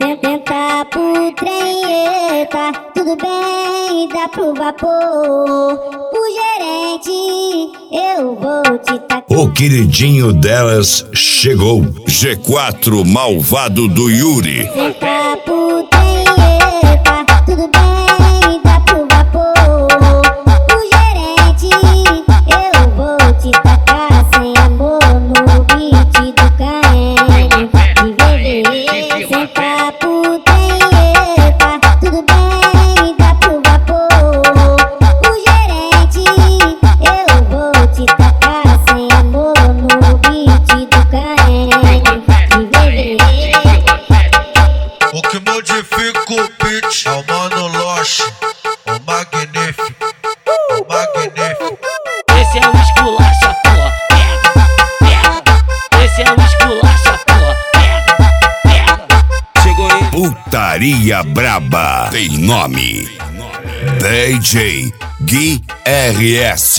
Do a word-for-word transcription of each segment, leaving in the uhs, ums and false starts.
Tenta pro trem, eita, tudo bem, dá pro vapor. O gerente, eu vou te tacar. O queridinho delas chegou. G quatro Malvado do Yuri. Tenta pro trem, eita, tudo bem, dá pro vapor. O gerente, eu vou te tacar sem amor no beat do Caene. De bebê, senta pro trem, eita, tudo bem, dá pro vapor. O gerente, eu vou te tacar sem amor no beat do Caene. De bebê. O que modifica o beat é o Mano Loche, o magnífico, o magnífico. Esse é o esculacha, pô, pega, pega. Esse é o esculacha, pô, pega, pega. Chegou aí. Putaria Braba tem nome. D J Gui R S.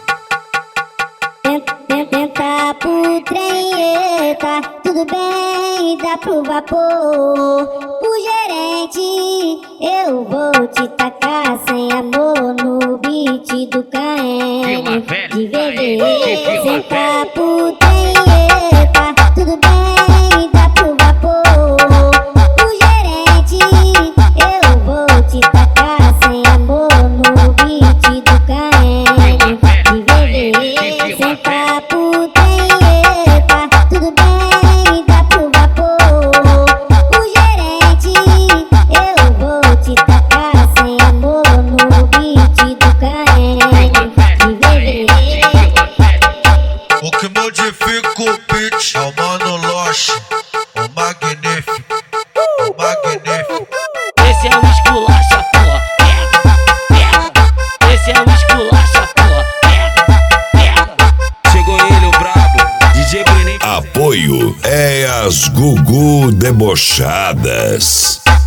Tenta pro trem, eita, tudo bem, dá pro vapor. O gerente, eu vou te tacar sem amor no beat do Caene. De bebê, senta pro trem, eita, tudo bem, dá pro vapor. O gerente, eu vou te tacar sem amor no beat do Caene. De bebê, senta pro trem, eita, tudo bem, dá pro vapor. O gerente, eu vou te tacar sem amor no beat do Caene. De bebê. O que modifica o beat é o Mano Loche, o magnífico, o magnífico. Esse é o esculacha, pô, pega, pega. Esse é o esculacha, pô, pega, pega. Chegou ele, o brabo, D J Brenem. Apoio é as Gugu Debochadas.